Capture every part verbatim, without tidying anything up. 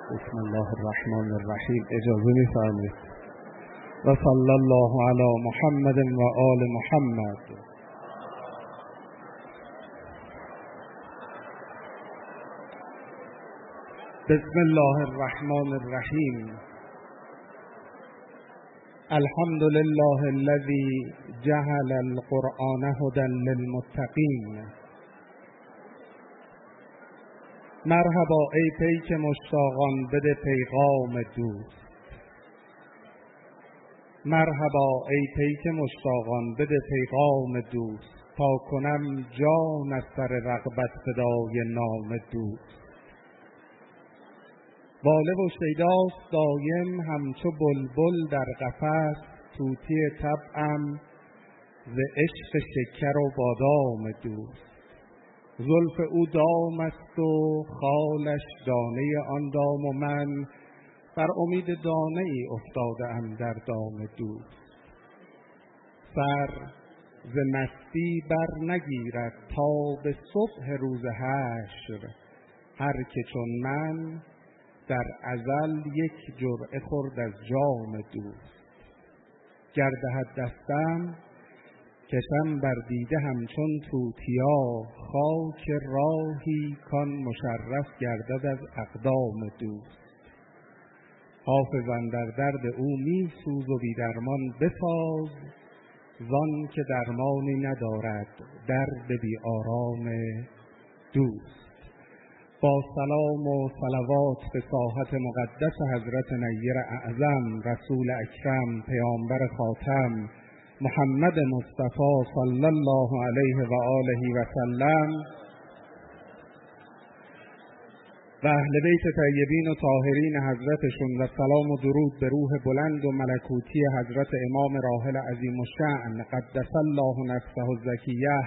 بسم الله الرحمن الرحیم. اجازه می‌فرمایید و صلی الله علی محمد و آل محمد. بسم الله الرحمن الرحیم. الحمد لله الذي جعل القرآن هدى للمتقین. مرحبا ای پیک مشتاقان بده پیغام دوست. مرحبا ای پیک مشتاقان بده پیغام دوست، تا کنم جان از سر رغبت فدای نام دوست. واله و شیداست دایم همچو بلبل در قفس، طوطی طبعم ز عشق شکر و بادام دوست. زلف او دام است و خالش دانه آن دام و من بر امید دانه ای افتاده ام در دام دوست. سر ز مستی بر نگیرد تا به صبح روز حشر، هر که چون من در ازل یک جرعه خورد از جام دوست. گر دهد دستم کشم بر دیده همچون توتیا، خاک راهی کان مشرف گردد از اقدام دوست. حافظ اندر درد او می سوز و بی درمان بساز، زان که درمانی ندارد درد بی آرام دوست. با سلام و صلوات به ساحت مقدس حضرت نیر اعظم، رسول اکرم، پیامبر خاتم، محمد مصطفی صلی الله علیه و آله و سلم و اهل بیت طیبین و طاهرین حضرتشون، و سلام و درود به روح بلند و ملکوتی حضرت امام راحل عظیم الشأن قدس الله نفسه الزکیه،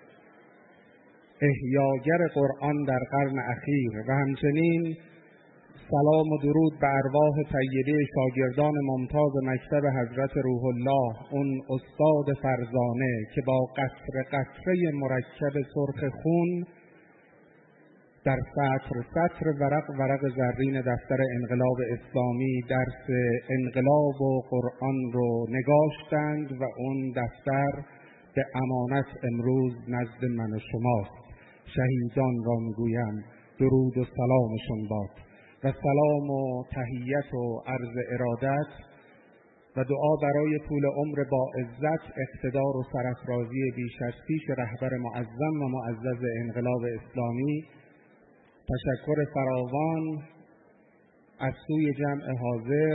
احیاگر قرآن در قرن اخیر، و همچنین سلام و درود به ارواح طیبه شاگردان ممتاز مکتب حضرت روح الله، اون استاد فرزانه که با قطره قطره مرکب سرخ خون در سطر سطر ورق ورق زرین دفتر انقلاب اسلامی درس انقلاب و قرآن رو نگاشتند و اون دفتر به امانت امروز نزد من و شماست. شهیدان را میگویم درود و سلامشون باد، و سلام و تحیت و عرض ارادت و دعا برای طول عمر با عزت، اقتدار و سرافرازی بیش از پیش رهبر معظم و معزز انقلاب اسلامی. تشکر فراوان از سوی جمع حاضر،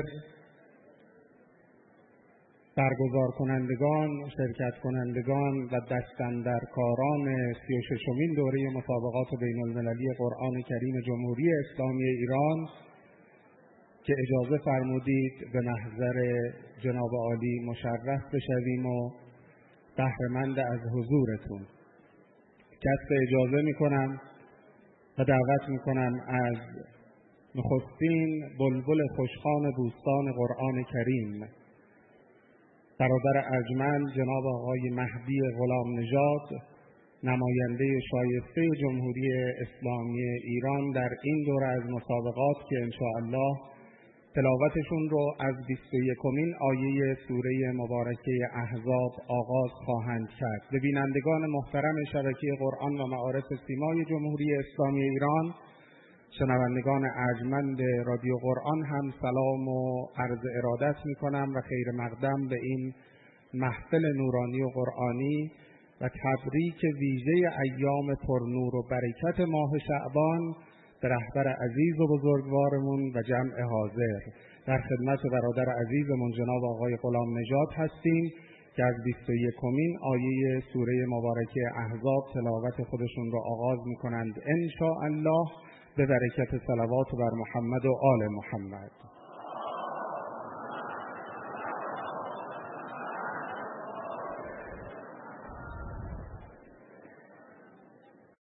برگزار کنندگان، شرکت کنندگان و دستاندرکاران سی و ششمین دوره مسابقات بین المللی قرآن کریم جمهوری اسلامی ایران که اجازه فرمودید به محضر جناب عالی مشرف بشویم و بهره‌مند از حضورتون. کسب اجازه میکنم و دعوت میکنم از نخستین بلبل خوشخوان بوستان قرآن کریم، برادر ارجمند جناب آقای مهدی غلام نژاد، نماینده شایسته جمهوری اسلامی ایران در این دوره از مسابقات که انشاءالله تلاوتشون رو از بیست و یکمین آیه سوره مبارکه احزاب آغاز خواهند کرد. به بینندگان محترم شبکه قرآن و معارف سیمای جمهوری اسلامی ایران، شنوندگان ارجمند رادیو قرآن هم سلام و عرض ارادت می کنم و خیر مقدم به این محفل نورانی و قرآنی و تبریک ویژه ایام پرنور و برکت ماه شعبان به رهبر عزیز و بزرگوارمون و جمع حاضر. در خدمت برادر عزیزمون جناب آقای غلام نژاد هستیم که از بیست و یکمین آیه سوره مبارکه احزاب تلاوت خودشون رو آغاز می کنند انشاءالله، به برکت صلوات بر محمد و آل محمد.